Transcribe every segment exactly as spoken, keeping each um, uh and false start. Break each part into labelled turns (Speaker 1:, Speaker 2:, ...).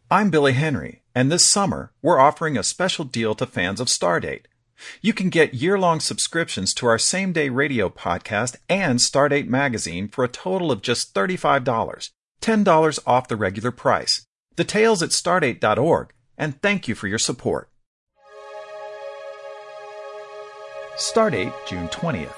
Speaker 1: I'm Billy Henry, and this summer we're offering a special deal to fans of Stardate. You can get year-long subscriptions to our same-day radio podcast and Stardate magazine for a total of just thirty-five dollars, ten dollars off the regular price. Details at stardate dot org, and thank you for your support. Stardate, June twentieth.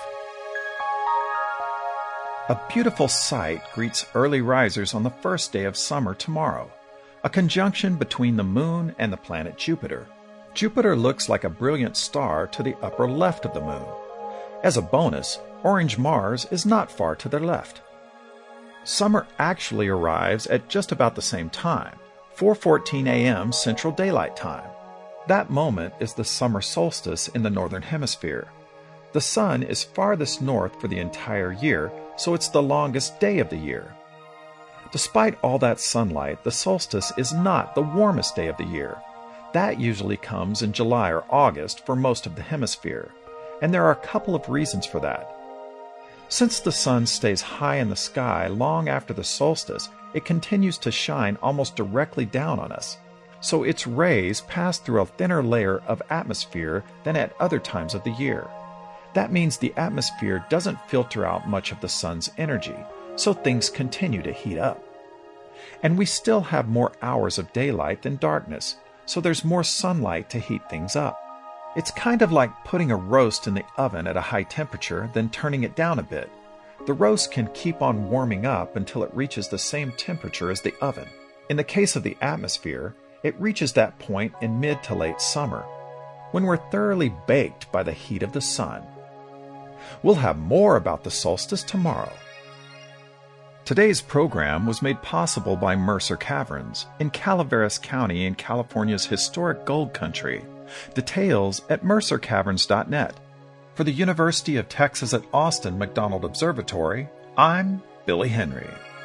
Speaker 1: A beautiful sight greets early risers on the first day of summer tomorrow, a conjunction between the moon and the planet Jupiter. Jupiter looks like a brilliant star to the upper left of the moon. As a bonus, orange Mars is not far to their left. Summer actually arrives at just about the same time, four fourteen a.m. Central Daylight Time. That moment is the summer solstice in the northern hemisphere. The sun is farthest north for the entire year, so it's the longest day of the year. Despite all that sunlight, the solstice is not the warmest day of the year. That usually comes in July or August for most of the hemisphere, and there are a couple of reasons for that. Since the sun stays high in the sky long after the solstice, it continues to shine almost directly down on us, so its rays pass through a thinner layer of atmosphere than at other times of the year. That means the atmosphere doesn't filter out much of the sun's energy, so things continue to heat up. And we still have more hours of daylight than darkness, so there's more sunlight to heat things up. It's kind of like putting a roast in the oven at a high temperature, then turning it down a bit. The roast can keep on warming up until it reaches the same temperature as the oven. In the case of the atmosphere, it reaches that point in mid to late summer, when we're thoroughly baked by the heat of the sun. We'll have more about the solstice tomorrow. Today's program was made possible by Mercer Caverns in Calaveras County in California's historic gold country. Details at mercer caverns dot net. For the University of Texas at Austin McDonald Observatory, I'm Billy Henry.